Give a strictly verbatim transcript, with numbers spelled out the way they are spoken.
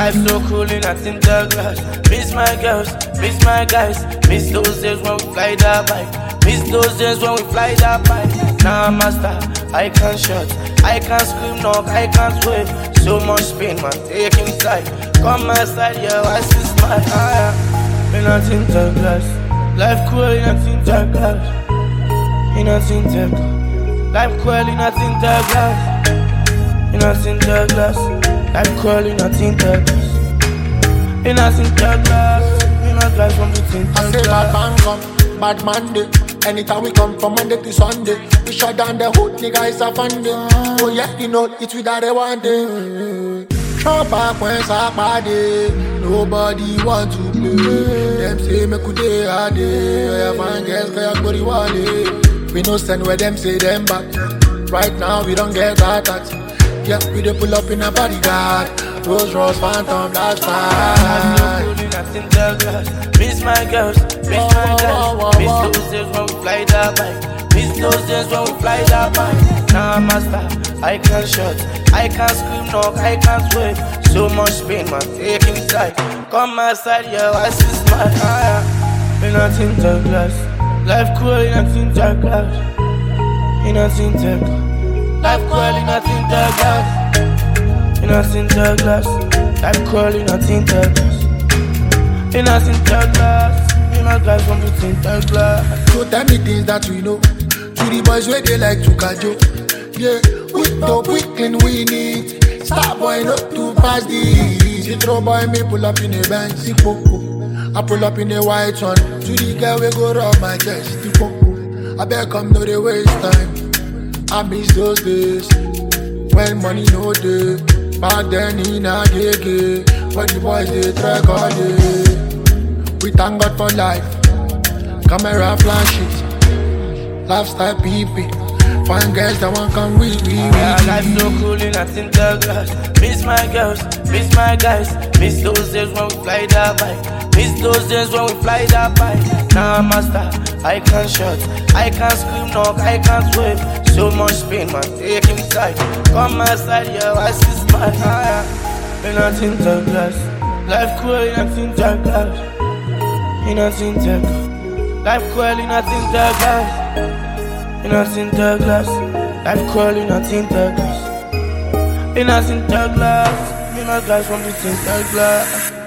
life so cool in a tinted glass. Miss my girls, miss my guys. Miss those days when we fly that bike. Miss those days when we fly that bike. Now I'm a star, I can't shut, I can't scream, knock, I can't wait. So much pain, man, taking side. Come my side, yeah, I see smile. Ah, yeah. In a tinted glass, life cool in a tinted glass. In a tinted glass, life cool in a tinted glass. In a tinted glass, life cool in a tinted glass. In a tinted glass, in a glass from the tinted glass. I say bad man come, bad man day. Anytime we come from Monday to Sunday, we shut down the hood, nigga, it's a fun day. Oh yeah, you know, it's without a one day. Show back when somebody, nobody want to play. Them say me could day a day, I find girls cause I go the one. We no send where them say them back. Right now we don't get attacks. Yeah, we dey pull up in a bodyguard. Rose Rose Phantom, that's fine. Miss my girls, miss my guys. Miss those days when we fly that bike. Miss those days when we fly that bike. Now I'm a star, I can't shut, I can't scream, knock, I can't wait. So much pain, man, taking side. Come my side, yeah, I see smile. Ah, yeah. In a tinted glass, life cool in a tinted glass. In a tinted glass, life cool in a tinted glass. In a tinted glass, life cool in a tinted glass. In a tinted glass, in a glass from the tinted glass. So tell me things that we know. To the boys where they like to kajo. Yeah, we dope, we clean, we neat. Star boy not too fast these. Citro boy me pull up in a Benz, sick poco. I pull up in a white one. To the girl we go rub my chest, sick poco. I better come no they waste time. I miss those days when money no day. Back then in a gay, when the boys they track all day. We thank God for life. Camera flash it. Lifestyle people. Fine girls that want come with me. Yeah, life so cool in a tinted glass. Miss my girls, miss my guys. Miss those days when we fly that bike. Miss those days when we fly that bike. Now I'm a star, I can't shut, I can't scream, knock, I can't wait. So much pain, man, taking side. Come my side, yeah, I see smile. Ah, yeah. In a tinted glass, life cool in a tinted glass. In a tinted glass, life cool in a tinted glass. In a tinted glass, life cool in a tinted glass. In a tinted glass, in a glass from the tinted glass.